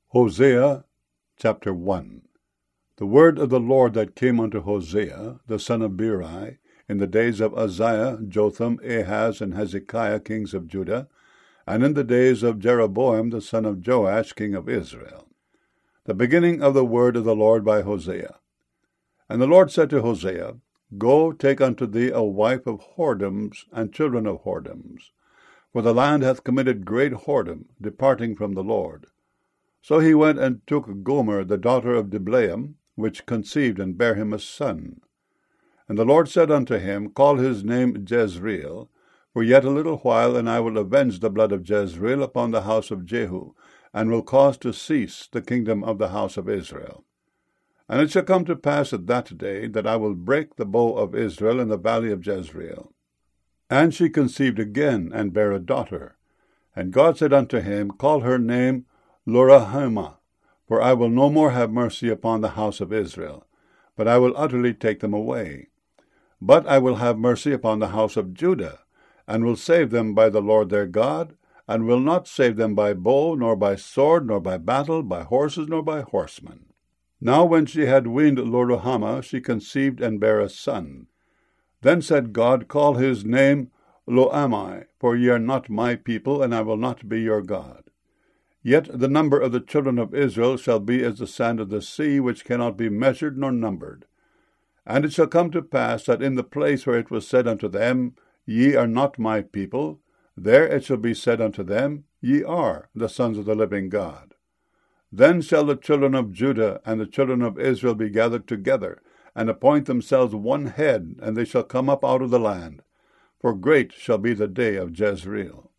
Hosea chapter 1. The word of the Lord that came unto Hosea, the son of Beeri, in the days of Uzziah, Jotham, Ahaz, and Hezekiah, kings of Judah, and in the days of Jeroboam, the son of Joash, king of Israel. The beginning of the word of the Lord by Hosea. And the Lord said to Hosea, Go, take unto thee a wife of whoredoms and children of whoredoms, for the land hath committed great whoredom, departing from the Lord. So he went and took Gomer, the daughter of Diblaim, which conceived and bare him a son. And the Lord said unto him, Call his name Jezreel, for yet a little while, and I will avenge the blood of Jezreel upon the house of Jehu, and will cause to cease the kingdom of the house of Israel. And it shall come to pass at that day, that I will break the bow of Israel in the valley of Jezreel. And she conceived again, and bare a daughter. And God said unto him, Call her name Loruhamah, for I will no more have mercy upon the house of Israel, but I will utterly take them away. But I will have mercy upon the house of Judah, and will save them by the Lord their God, and will not save them by bow, nor by sword, nor by battle, by horses, nor by horsemen. Now when she had weaned Loruhamah, she conceived and bare a son. Then said God, Call his name Lo-ammi, for ye are not my people, and I will not be your God. Yet the number of the children of Israel shall be as the sand of the sea, which cannot be measured nor numbered. And it shall come to pass that in the place where it was said unto them, Ye are not my people, there it shall be said unto them, Ye are the sons of the living God. Then shall the children of Judah and the children of Israel be gathered together, and appoint themselves one head, and they shall come up out of the land. For great shall be the day of Jezreel.